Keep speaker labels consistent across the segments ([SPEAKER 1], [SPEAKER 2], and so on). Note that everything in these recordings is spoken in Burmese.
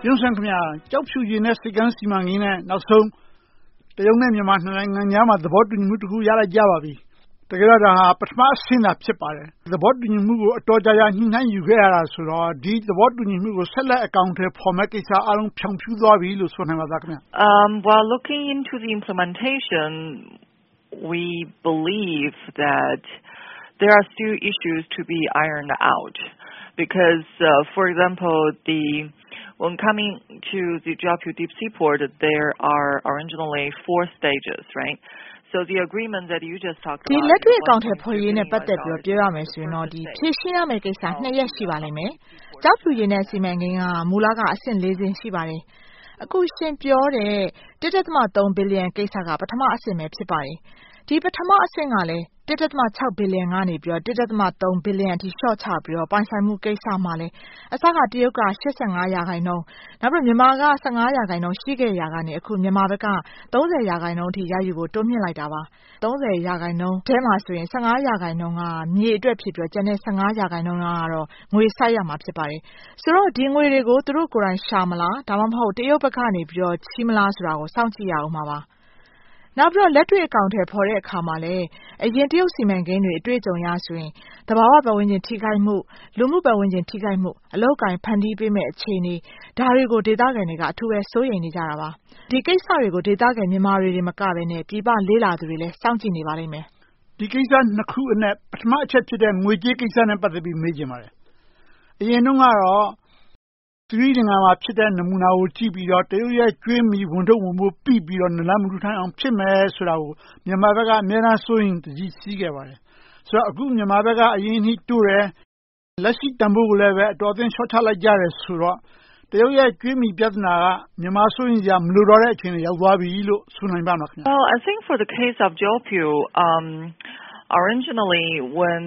[SPEAKER 1] Yung Sang ခင်ဗျာကြောက်ဖြူရည်နဲ့စိတ်ကန်းစီမံကိန်းနဲ့နောက်ဆုံးတရုတ်နဲ့မြန်မာနှစ်နိုင်ငံကြားမှာသဘောတူညီမှုတစ်ခုရလိုက်ကြပါပြီတကယ်တော့ဒါဟာပထမအဆင့်သာဖြစ်ပါတယ်သဘောတူညီမှုကိုအတော်ကြာကြာညှိနှိုင်းယူခဲ့ရတာဆိုတော့ဒီသဘောတူညီမှုကိုဆက်လက်အကောင်အထည်ဖော်မဲ့ကိစ္စအလုံးဖြောင်ဖြူးသွားပြီလို့ဆိုနိုင်ပါသားခင်ဗျာ
[SPEAKER 2] While looking into the implementation we believe that there are still issues to be ironed out because for example when coming to the Jiapu Deep Sea Port, there are originally 4 stages, right? So the agreement that you just talked about.
[SPEAKER 3] ဒီလက်တွေ့အကောင့်ထဲပေါ်ရင်းနဲ့ပတ်သက်ပြီးပြောရမယ်ဆိုရင်တော့ဒီဖြည့်ရှင်းရမယ့်ကိစ္စ2ရက်ရှိပါလိမ့်မယ်။ကြောက်ဖြူရင်းနဲ့စီမံကိန်းကမူလကအဆင့်4ဆင့်ရှိပါတယ်။အခုရှင်ပြောတဲ့ 1.3 ဘီလီယံကိစ္စကပထမအဆင့်ပဲဖြစ်ပါတယ်။ဒီပထမအဆင့်ကလည်း 1.6 ဘီလီယံကနေပြီးတော့ 1.3 ဘီလီယံအထိရှော့ချပြီးတော့ပိုင်ဆိုင်မှုကိစ္စမှာလည်းအစကတရုတ်က 85 ရာခိုင်နှုန်းနောက်ပြီးမြန်မာက 15 ရာခိုင်နှုန်းရှိခဲ့ရာကနေအခုမြန်မာဘက်က 30 ရာခိုင်နှုန်းအထိရယူဖို့တိုးမြင့်လိုက်တာပါ30 ရာခိုင်နှုန်းထဲမှာဆိုရင် 15 ရာခိုင်နှုန်းကမြေအတွက်ဖြစ်ပြီးတော့ကျန်တဲ့ 15 ရာခိုင်နှုန်းကတော့ငွေစိုက်ရမှာဖြစ်ပါတယ်ဆိုတော့ဒီငွေတွေကိုသူတို့ကိုယ်တိုင်ရှာမလားဒါမှမဟုတ်တရုတ်ဘက်ကနေပြီးတော့ချီးမလားဆိုတာကိုစောင့်ကြည့်ရအောင်ပါနောက်ပြီးတော့လက်တွေ့အကောင့်ထဲပေါ်တဲ့အခါမှာလည်းအရင်တရုတ်စီမံကိန်းတွေအတွေ့အကြုံရဆိုရင်တဘာဝပတ်ဝန်းကျင်ထိခိုက်မှုလူမှုပတ်ဝန်းကျင်ထိခိုက်မှုအလောက်ကိုင်းဖန်တီးပေးမဲ့အခြေအနေဒါတွေကိုဒေသခံတွေကအထူးပဲစိုးရိမ်နေကြတာပါဒီကိစ္စတွေကိုဒေသခံမြန်မာတွေမကဘဲနဲ့ပြည်ပလေးလာသူတွေလည်းစောင့်ကြည့်နေပါလိမ့်မယ်
[SPEAKER 1] ဒီကိစ္စနှစ်ခုအနက်ပထမအချက်ဖြစ်တဲ့ငွေကြေးကိစ္စနဲ့ပတ်သက်ပြီးမေးချင်ပါတယ်အရင်တုန်းကတော့သီရိလင်္ကာမှာဖြစ်တဲ့နမူနာကိုကြည့်ပြီးတော့တရုတ်ရဲ့ကျွေးမီဝန်ထုတ်ဝန်ပိုးပြီးပြီးတော့နလမှုထိုင်းအောင်ဖြစ်မယ်ဆိုတာကိုမြန်မာဘက်ကအများအားစိုးရင်တကြီးစီးခဲ့ပါတယ်ဆိုတော့အခုမြန်မာဘက်ကအရင်နှိတိုးတယ်လက်ရှိတန်ဖိုးကိုလည်းပဲအတော်အသင့်ရှော့ချလိုက်ကြတယ်ဆိုတော့တရုတ်ရဲ့ကျွေးမီပြဿနာကမြန်မာစိုးရင်စရာမလိုတော့တဲ့အခြေအနေရောက်သွားပြီလို့ဆိုနိုင်ပါမလားခင်ဗျာ
[SPEAKER 2] Well, I think for the case of Jiapu originally when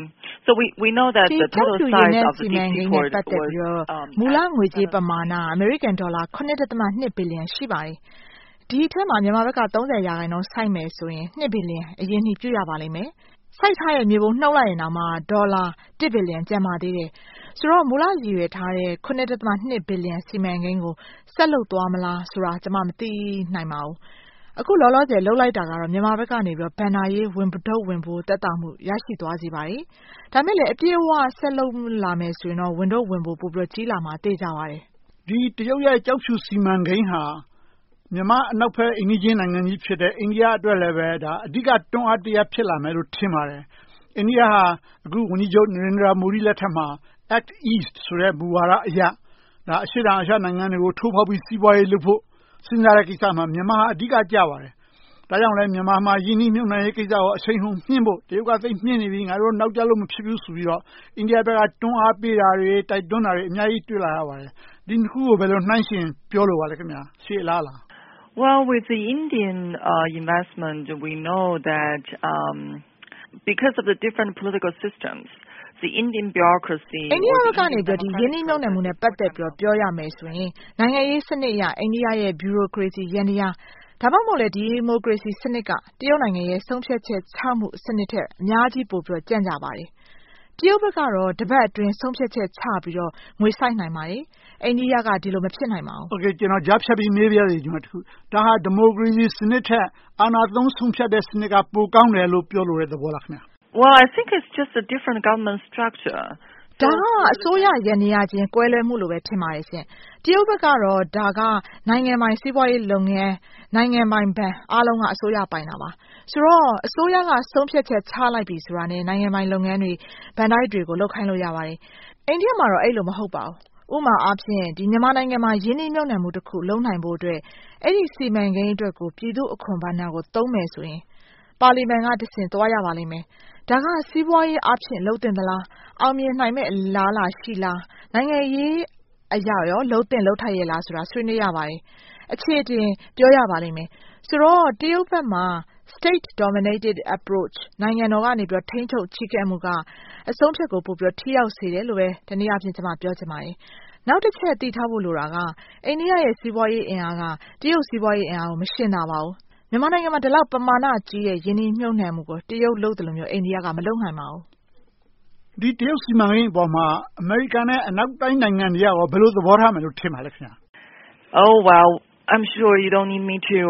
[SPEAKER 2] we know that the total size of the deep sea port was
[SPEAKER 3] မူလငွေကြေးပမာဏအမေရိကန်ဒေါ်လာ 9.2 ဘီလီယံရှိပါတယ်ဒီအထက်မှာမြန်မာဘက်က 30 ရာခိုင်နှုန်းစိုက်မယ်ဆိုရင် 2 ဘီလီယံအရင်နှိပြရပါလိမ့်မယ်စိုက်ထားရဲ့မြေပုံနှုတ်လိုက်ရင်တော့မှဒေါ်လာ 1 ဘီလီယံကျန်ပါသေးတယ်ဆိုတော့မူလရည်ရွယ်ထားတဲ့ 9.2 ဘီလီယံစီမံကိန်းကိုဆက်လုပ်သွားမလားဆိုတာကျွန်မမသိနိုင်ပါဘူးအခုလောလောဆယ်လှုပ်လိုက်တာကတော့မြန်မာဘက်ကနေပြီးတော့ဘန်နာရေးဝင်ပထုတ်ဝင်ဖို့တက်တာမှုရရှိသွားစေပါတယ်ဒါမဲ့လည်းအပြည့်အဝဆက်လုပ်လာမယ်ဆိုရင်တော့ဝင်တော့ဝင်ဖို့ပို့ပြီးကြီးလာမှာသိကြပါတယ်
[SPEAKER 1] ဒီတရုတ်ရဲ့ကြောက်ဖြူစီမံကိန်းဟာမြန်မာအနောက်ဘက်အိန္ဒိယနိုင်ငံကြီးဖြစ်တဲ့အိန္ဒိယအတွက်လည်းပဲဒါအဓိကတွန်းအားတရားဖြစ်လာမယ်လို့ထင်ပါတယ်အိန္ဒိယဟာအခုဝန်ကြီးချုပ်နရိန္ဒရာမိုဒီလက်ထက်မှာ Act East ဆိုတဲ့မူဝါဒအရဒါအရှေ့တောင်အာရှနိုင်ငံတွေကိုထိုးဖောက်ပြီးစီးပွားရေးလုပ်ဖို့စဉ်းစားတဲ့ကိစ္စမှာမြန်မာဟာအဓိကကျပါတယ်ဒါကြောင့်လည်းမြန်မာမှာယင်းနှိမ့်မြုပ်နှံရေးကိစ္စကိုအချိန်ဟုန်မြင့်ဖို့တရုတ်ကသိမြင့်နေပြီးငါတို့နောက်ကျလို့မဖြစ်ဘူးဆိုပြီးတော့အိန္ဒိယဘက်ကတွန်းအားပေးတာတွေတိုက်တွန်းတာတွေအများကြီးတွေ့လာရပါတယ်ဒီနှစ်ခုကိုဘယ်လိုနှိုင်းယှဉ်ပြောလိုပါလဲခင်ဗျာရှေ့လား
[SPEAKER 2] Well, with the Indian investment, we know that because of the different political systems, the Indian bureaucracy
[SPEAKER 3] အိန္ဒိယဘက်ကနေပြီးဒီယင်းနှိမ့်မြုပ်နှံမှုနဲ့ပတ်သက်ပြီးပြောရမယ်ဆိုရင်နိုင်ငံရေးစနစ်အရအိန္ဒိယရဲ့ bureaucracy ယန္တရားဒါမှမဟုတ်လေဒီမိုကရေစီစနစ်ကတရုတ်နိုင်ငံရဲ့ဆုံးဖြတ်ချက်ချမှုစနစ်ထက်အများကြီးပိုပြီးကြန့်ကြပါတယ်တရုတ်ဘက်ကတော့တပတ်အတွင်းဆုံးဖြတ်ချက်ချပြီးတော့ငွေစိုက်နိုင်ပါတယ်အိန္ဒိယကဒီလိုမဖြစ်နိုင်ပါဘူး
[SPEAKER 1] Okay ကျွန်တော်ကြားဖြတ်ပြီးမေးပြရစီဒီမှာတခုဒါဟာဒီမိုကရေစီစနစ်ထက်အာဏာသုံးဆုံးဖြတ်တဲ့စနစ်ကပိုကောင်းတယ်လို့ပြောလိုတဲ့သဘောလားခင်ဗျာ
[SPEAKER 2] Well, I think it's just a different government structure.
[SPEAKER 3] ဒါကအစိုးရရန်နေရချင်းကွဲလွဲမှုလိုပဲထင်ပါတယ်ရှင်တရုတ်ဘက်ကတော့ဒါကနိုင်ငံပိုင်စီးပွားရေးလုပ်ငန်းနိုင်ငံပိုင်ဘဏ်အားလုံးကအစိုးရပိုင်တာပါဆိုတော့အစိုးရကဆုံးဖြတ်ချက်ချလိုက်ပြီဆိုတာနဲ့နိုင်ငံပိုင်လုပ်ငန်းတွေဘဏ်တိုက်တွေကိုလုပ်ခိုင်းလို့ရပါတယ်အိန္ဒိယမှာတော့အဲ့လိုမဟုတ်ပါဘူးဥပမာအားဖြင့်ဒီမြန်မာနိုင်ငံမှာယင်းနှိမ့်မြုပ်နှံမှုတစ်ခုလုံးနိုင်ဖို့အတွက်အဲ့ဒီစီမံကိန်းအတွက်ကိုပြည်သူ့အခွန်ဘဏ္ဍာကိုသုံးမယ်ဆိုရင်ပါလီမန်ကတဆင့်သွားရပါလိမ့်မယ်ဒါကစီးပွားရေးအဖြစ်လုံးတင်သလားအောင်မြင်နိုင်မဲ့လားလားရှိလားနိုင်ငံရေးအရာရောလုံးတင်လုံးထိုက်ရလားဆိုတာဆွေးနွေးရပါတယ်အခြေတင်ပြောရပါလိမ့်မယ်ဆိုတော့တရုတ်ဘက်မှာ state dominated approach နိုင်ငံတော်ကနေပြီးထိန်းချုပ်ချဉ်းကပ်မှုကအဆုံးဖြတ်ကိုပို့ပြီးထိရောက်စေတယ်လို့ပဲတနည်းအားဖြင့်ကျွန်မပြောချင်ပါတယ်နောက်တစ်ချက်သိထားဖို့လိုတာကအိန္ဒိယရဲ့စီးပွားရေးအင်အားကတရုတ်စီးပွားရေးအင်အားကိုမရှင်းတာပါဘူးမြန်မာနိုင်ငံမှာဒီလောက်ပမာဏကြီးရဲ့ယင်းနှိမ့်မြုပ်နှံမှုကိုတရုတ်လုပ်တယ်လို့မျိုးအိန္ဒိယကမလုပ်နိုင်ပါဘူး
[SPEAKER 1] ဒီတရုတ်စီမံကိန်းအပေါ်မှာအမေရိကန်နဲ့အနောက်တိုင်းနိုင်ငံတွေကဘယ်လိုသဘောထားမယ်လို့ထင်ပါလဲခင်ဗျာ
[SPEAKER 2] Oh, well, I'm sure you don't need me to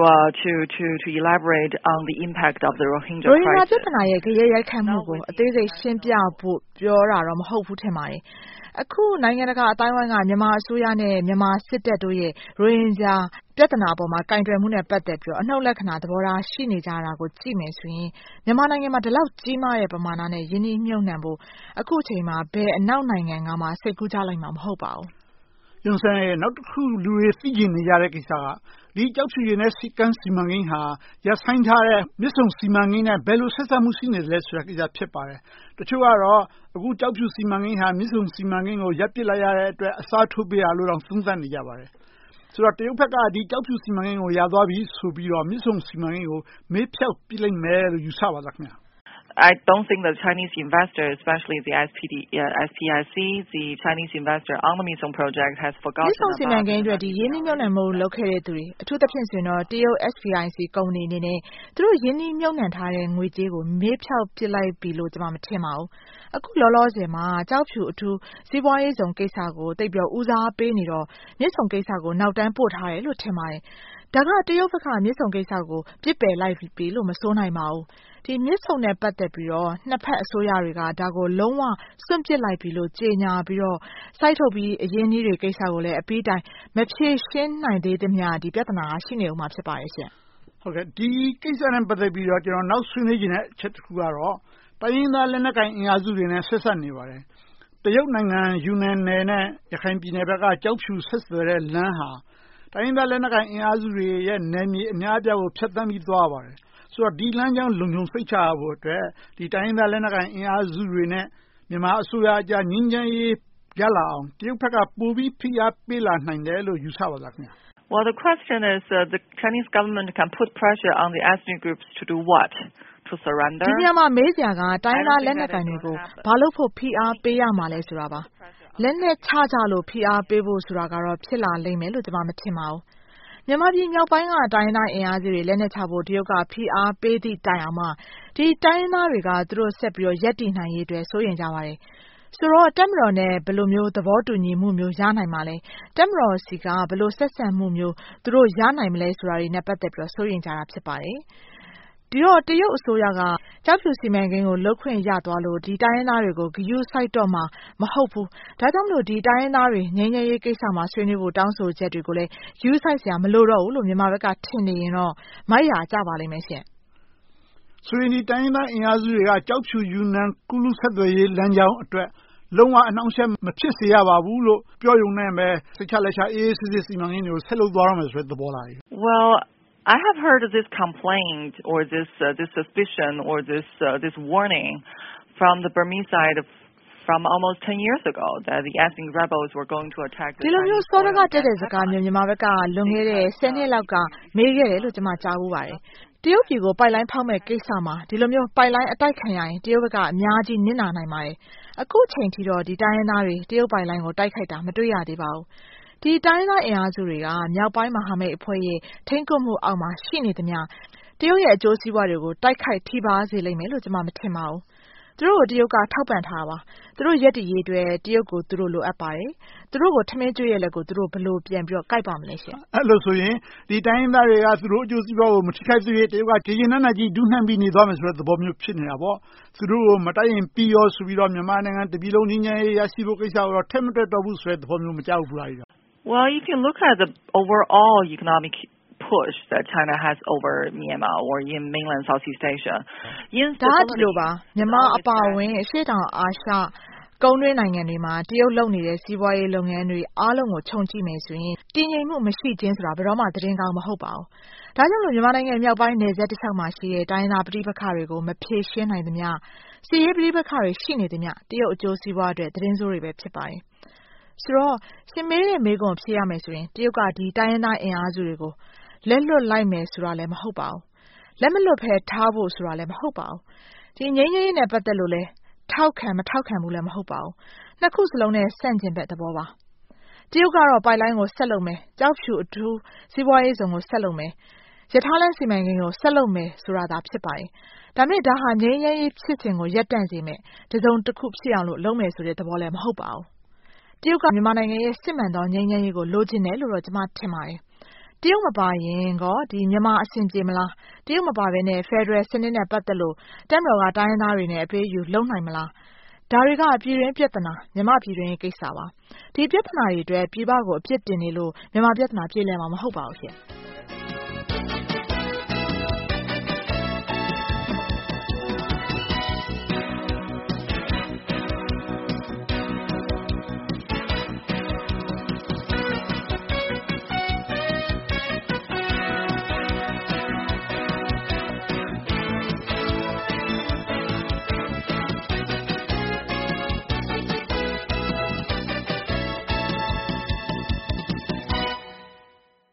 [SPEAKER 2] elaborate on the impact of the Rohingya
[SPEAKER 3] ရိုဟင်ဂျာ
[SPEAKER 2] crisis.
[SPEAKER 3] ပြဿနာရဲ့ကြရရိုက်ခတ်မှုကိုအသေးစိတ်ရှင်းပြဖို့ပြောတာတော့မဟုတ်ဘူးထင်ပါတယ်။အခုနိုင်ငံတကာအတိုင်းအဝိုင်းကမြန်မာအစိုးရနဲ့မြန်မာစစ်တပ်တို့ရဲ့ရိုဟင်ဂျာပြဿနာပေါ်မှာကင်တွယ်မှုနဲ့ပတ်သက်ပြီးတော့အနှုတ်လက္ခဏာသဘောထားရှိနေကြတာကိုကြည့်မယ်ဆိုရင်မြန်မာနိုင်ငံမှာဒီလောက်ကြီးမားတဲ့ပမာဏနဲ့ယင်းနှိမ့်မြုပ်နှံဖို့အခုချိန်မှာဘယ်အနောက်နိုင်ငံကမှစိတ်ကူးကြလိုက်မှာမဟုတ်ပါဘူး
[SPEAKER 1] ။ယွန်ဆန်ရဲ့နောက်တစ်ခုလူတွေသိကျင်နေကြတဲ့ကိစ္စကဒီကြောက်ဖြူရည်နဲ့စီကန်းစီမံကိန်းဟာရဆိုင်ထားတဲ့မြစ်ဆုံစီမံကိန်းနဲ့ဘယ်လိုဆက်စပ်မှုရှိနေလဲဆိုတာကိစ္စဖြစ်ပါတယ်။တချို့ကတော့အခုကြောက်ဖြူစီမံကိန်းဟာမြစ်ဆုံစီမံကိန်းကိုရပ်ပစ်လိုက်ရတဲ့အတွက်အစားထိုးပေးရလို့တော့သုံးသပ်နေကြပါတယ်။ဆိုတော့တရုတ်ဘက်ကဒီကြောက်ဖြူစီမံကိန်းကိုရသွားပြီဆိုပြီးတော့မြစ်ဆုံစီမံကိန်းကိုမေးဖြောက်ပြလိုက်မယ်လို့ယူဆပါလားခင်ဗျာ။
[SPEAKER 2] I don't think the Chinese investors, especially the SPIC, the Chinese investor on the Misong project, has forgotten about it.
[SPEAKER 3] ဒီစီမံကိန်းအတွက်ဒီရင်းနှီးမြှုပ်နှံမှုလုပ်ခဲ့တဲ့သူတွေအထူးသဖြင့်ဆိုရင်တော့တရုတ် SPIC ကုမ္ပဏီအနေနဲ့သူတို့ရင်းနှီးမြှုပ်နှံထားတဲ့ငွေကြေးကိုမေးဖြောက်ပစ်လိုက်ပြီလို့ကျွန်မမထင်ပါဘူး။အခုလောလောဆယ်မှာကြောက်ဖြူအထူးစီးပွားရေးဆောင်ကိစ္စကိုတိတ်ပြီးဦးစားပေးနေတော့မြစ်ဆုံကိစ္စကိုနောက်တန်းပို့ထားတယ်လို့ထင်ပါတယ်။ဒါကတရုတ်ဘက်ကမြစ်ဆုံကိစ္စကိုပြစ်ပယ်လိုက်ပြီလို့မဆိုနိုင်ပါဘူး။ဒီမြစ်ဆုံနဲ့ပတ်သက်ပြီးတော့နှစ်ဖက်အစိုးရတွေကဒါကိုလုံးဝစွန့်ပစ်လိုက်ပြီလို့ကြေညာပြီးတော့စိုက်ထုတ်ပြီးအရင်းနှီးတွေကိစ္စကိုလည်းအပြီးတိုင်မဖြေရှင်းနိုင်သေးသမျှဒီပြဿနာကရှိနေဦးမှာဖြစ်ပါရဲ့ရှင်
[SPEAKER 1] ။ဟုတ်ကဲ့ဒီကိစ္စနဲ့ပတ်သက်ပြီးတော့ကျွန်တော်နောက်ဆွေးနွေးခြင်းတဲ့အချက်တစ်ခုကတော့တိုင်းရင်းသားလက်နက်ကိုင်အင်အားစုတွေနဲ့ဆက်ဆက်နေပါတယ်။တရုတ်နိုင်ငံယူနန်နယ်နဲ့ရခိုင်ပြည်နယ်ဘက်ကကြောက်ဖြူဆက်သွယ်တဲ့လမ်းဟာတိုင်းရင်းသားလက်နက်ကိုင်အင်အားစုတွေရဲ့နယ်မြေအများအပြားကိုဖျက်ဆီးပြီးသွားပါတယ်။ဆိုတော့ဒီလမ်းကြောင်းလုံခြုံစိတ်ချရဖို့အတွက်ဒီတိုင်းရင်းသားလက်နက်ကိုင်အင်အားစုတွေနဲ့မြန်မာအစိုးရအကြားငြိမ်းချမ်းရေးရလာအောင်တရုတ်ဘက်ကပိုပြီးဖိအားပေးလာနိုင်တယ်လို့ယူဆပါလားခင်ဗျာ။
[SPEAKER 2] Well, the question is the Chinese government can put pressure on the ethnic groups to do what? To surrender?
[SPEAKER 3] ဒီနေရာမှာမေးစရာကတိုင်းသားလက်နက်ကိုင်တွေကိုဘာလို့ဖို့ဖိအားပေးရမှာလဲဆိုတာပါ။လက်နက်ချကြလို့ဖိအားပေးဖို့ဆိုတာကတော့ဖြစ်လာလိမ့်မယ်လို့ကျွန်မမထင်ပါဘူး။မြန်မာပြည်မြောက်ပိုင်းကတိုင်းသားအင်အားစုတွေလက်နက်ချဖို့တရုတ်ကဖိအားပေးသည့်တိုင်အောင်မှဒီတိုင်းသားတွေကသူတို့ဆက်ပြီးတော့ရပ်တည်နိုင်ရေးအတွက်စိုးရင်ကြပါတယ်။ဆိုတော့တက်မတော်နဲ့ဘယ်လိုမျိုးသဘောတူညီမှုမျိုးရနိုင်မှာလဲတက်မတော်စီကဘယ်လိုဆက်ဆံမှုမျိုးသူတို့ရနိုင်မလဲဆိုတာတွေနဲ့ပတ်သက်ပြီးတော့စိုးရင်ကြတာဖြစ်ပါတယ်ဒီတော့တရုတ်အစိုးရကကြောက်ဖြူစီမံကိန်းကိုလုတ်ခွင့်ရသွားလို့ဒီတိုင်းရင်းသားတွေကိုဂရုစိုက်တော့မှာမဟုတ်ဘူးဒါကြောင့်မလို့ဒီတိုင်းရင်းသားတွေငြိမ်းချမ်းရေးကိစ္စမှာဆွေးနွေးဖို့တောင်းဆိုချက်တွေကိုလည်းဂရုစိုက်စရာမလိုတော့ဘူးလို့မြန်မာဘက်ကထင်နေရင်တော့မိုက်ရာကြပါလိမ့်မယ်ရှင်
[SPEAKER 1] ဆိုရင်ဒီတိုင်းရင်းသားအင်အားစုတွေကကြောက်ဖြူယူနန်ကုလူဆက်သွယ်ရေးလမ်းကြောင်းအတွက်လုံးဝအနှောင့်အယှက်မဖြစ်စေရပါဘူးလို့ပြောရုံနဲ့ပဲစိတ်ချလက်ချအေးစစ်စစ်စီမံကိန်းတွေကိုဆက်လုပ်သွားရမယ်ဆိုတဲ့သဘောလား
[SPEAKER 2] Well, I have heard this complaint or this suspicion or this warning from the Burmese side from almost 10 years ago that the ethnic rebels were going to attack the
[SPEAKER 3] ဒီလိုမျိုးစောဒကတက်တဲ့စကားမျိုးမြန်မာဘက်ကလွန်ခဲ့တဲ့10နှစ်လောက်ကမေးခဲ့တယ်လို့ကျွန်မကြားဘူးပါတယ်တရုတ်ပြည်ကိုပိုက်လိုင်းဖောက်မဲ့ကိစ္စမှာဒီလိုမျိုးပိုက်လိုင်းအတိုက်ခံရရင်တရုတ်ဘက်ကအများကြီးနစ်နာနိုင်ပါတယ်အခုချိန်ထိတော့ဒီတိုင်းရင်းသားတွေတရုတ်ပိုက်လိုင်းကိုတိုက်ခိုက်တာမတွေ့ရသေးပါဘူးဒီတိုင်းသားအင်အားစုတွေကမြောက်ပိုင်းမဟာမိတ်အဖွဲ့ရဲ့ထိန်းကွပ်မှုအောက်မှာရှိနေသမျှတရုတ်ရဲ့အကျိုးစီးပွားတွေကိုတိုက်ခိုက်ထိပါစေလိမ့်မယ်လို့ကျွန်မမထင်ပါဘူးသူတို့ကိုတရုတ်ကထောက်ပံ့ထားပါသူတို့ရက်တည်ရေးအတွက်တရုတ်ကိုသူတို့လိုအပ်ပါတယ်သူတို့ကိုထမင်းကျွေးရလက်ကိုသူတို့ဘလို့ပြန်ပြီးတော့ကြိုက်ပါမလဲရှင်
[SPEAKER 1] အဲ့လိုဆိုရင်ဒီတိုင်းသားတွေကသူတို့အကျိုးစီးပွားကိုမထိခိုက်သေးတရုတ်ကကြေကျင်နှံ့ကြီးဒုနှံ့ပြီးနေသွားမယ်ဆိုတဲ့သဘောမျိုးဖြစ်နေတာပေါ့သူတို့ကိုမတိုက်ရင်ပြီးရောဆိုပြီးတော့မြန်မာနိုင်ငံတပြည်လုံးငြိမ်းချမ်းရေးရရှိဖို့ကိစ္စကိုတော့ထက်မတွက်တော့ဘူးဆိုတဲ့သဘောမျိုးမကြောက်ဘူးလား
[SPEAKER 2] Well, if you look at the overall economic push that China has over Myanmar or in mainland Southeast Asia.
[SPEAKER 3] ဒါဒီလိုပါမြန်မာအပါအဝင်အရှေ့တောင်အာရှကုန်းတွင်းနိုင်ငံတွေမှာတရုတ်လုပ်နေတဲ့စီးပွားရေးလုပ်ငန်းတွေအားလုံးကိုခြုံကြည့်မယ်ဆိုရင်တည်ငြိမ်မှုမရှိခြင်းဆိုတာဘယ်တော့မှသတင်းကောင်းမဟုတ်ပါဘူး။ဒါကြောင့်လို့မြန်မာနိုင်ငံမြောက်ပိုင်းနယ်စပ်တစ်လျှောက်မှာရှိတဲ့တိုင်းသားပဋိပက္ခတွေကိုမဖြေရှင်းနိုင်သမျှစီးရေးပဋိပက္ခတွေရှိနေသမျှတရုတ်အကျိုးစီးပွားအတွက်သတင်းဆိုးတွေပဲဖြစ်ပါတယ်။ဆိုတော့ရှင်မေးတဲ့မေးခွန်းဖြေရမယ်ဆိုရင်တရုတ်ကဒီတိုင်းရင်းသားအင်အားစုတွေကိုလက်လွတ်လိုက်မယ်ဆိုတာလည်းမဟုတ်ပါဘူးလက်မလွတ်ဖဲထားဖို့ဆိုတာလည်းမဟုတ်ပါဘူးဒီငြိမ်းချမ်းရေးနဲ့ပတ်သက်လို့လည်းထောက်ခံမထောက်ခံဘူးလည်းမဟုတ်ပါဘူးနှစ်ခုစလုံးနဲ့ဆန့်ကျင်ဘက်သဘောပါတရုတ်ကတော့ပိုက်လိုင်းကိုဆက်လုပ်မယ်ကြောက်ဖြူအထူးစီးပွားရေးဆောင်ကိုဆက်လုပ်မယ်ရထားလမ်းစီမံကိန်းကိုဆက်လုပ်မယ်ဆိုတာသာဖြစ်ပါတယ်ဒါပေမဲ့ဒါဟာငြိမ်းချမ်းရေးဖြစ်စဉ်ကိုရပ်တန့်စေမယ်တစုံတစ်ခုဖြစ်အောင်လို့လုပ်မယ်ဆိုတဲ့သဘောလည်းမဟုတ်ပါဘူးတရုတ်ကမြန်မာနိုင်ငံရဲ့စစ်မှန်သောငြိမ်းချမ်းရေးကိုလိုချင်တယ်လို့တော့ကျွန်မထင်ပါတယ်တရုတ်မပါရင်ကောဒီမြန်မာအဆင်ပြေမလားတရုတ်မပါဘဲနဲ့ Federal စနစ်နဲ့ပတ်သက်လို့တပ်မတော်ကတိုင်းရင်းသားတွေနဲ့အပေးအယူလုပ်နိုင်မလားဒါတွေကပြည်တွင်းပြဿနာမြန်မာပြည်တွင်းကိစ္စပါဒီပြဿနာတွေအတွက်ပြည်ပကိုအပြစ်တင်နေလို့မြန်မာပြဿနာပြေလည်မှာမဟုတ်ပါဘူးရှင်